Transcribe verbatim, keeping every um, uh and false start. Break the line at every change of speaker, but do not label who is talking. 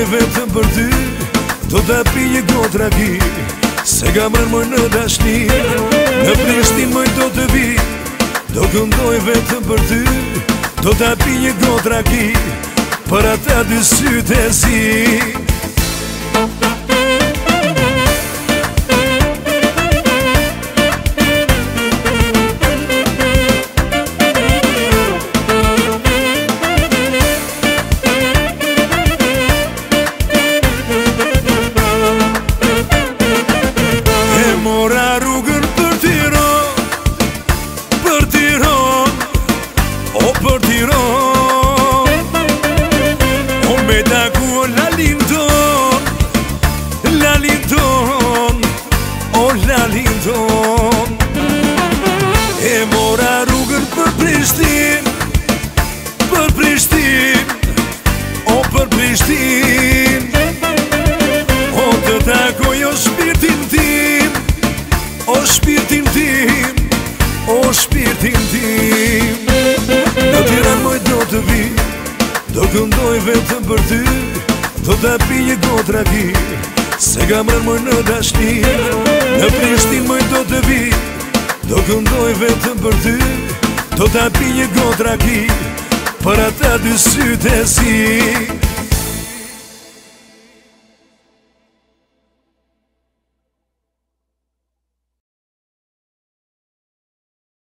vetëm për ty, do t'a pi një gotë raki, se ka mërë më në dashni. Në Prishtinë mëj do të vi, do këndoj vetëm për ty, do t'a pi një gotë raki, për ata dy sytë e zi. Mora rrugën për Tiranë, për Tiranë, o për Tiranë, o me taku o lalin ton, lalin ton, o lalin ton. E mora rrugën për Prishtinë, për Prishtinë, o për Prishtinë, o të takoj o shpirtin tim, o shpirtin tim, o shpirtin tim. Në Tiranë moj do të vi, do këndoj vetëm për ty, do t'a pi një gotë raki, se ka mërë më në dashni. Në Prishtinë moj do të vi, do këndoj vetëm për ty, do t'a pi një gotë raki, për ata dy sytë e zi.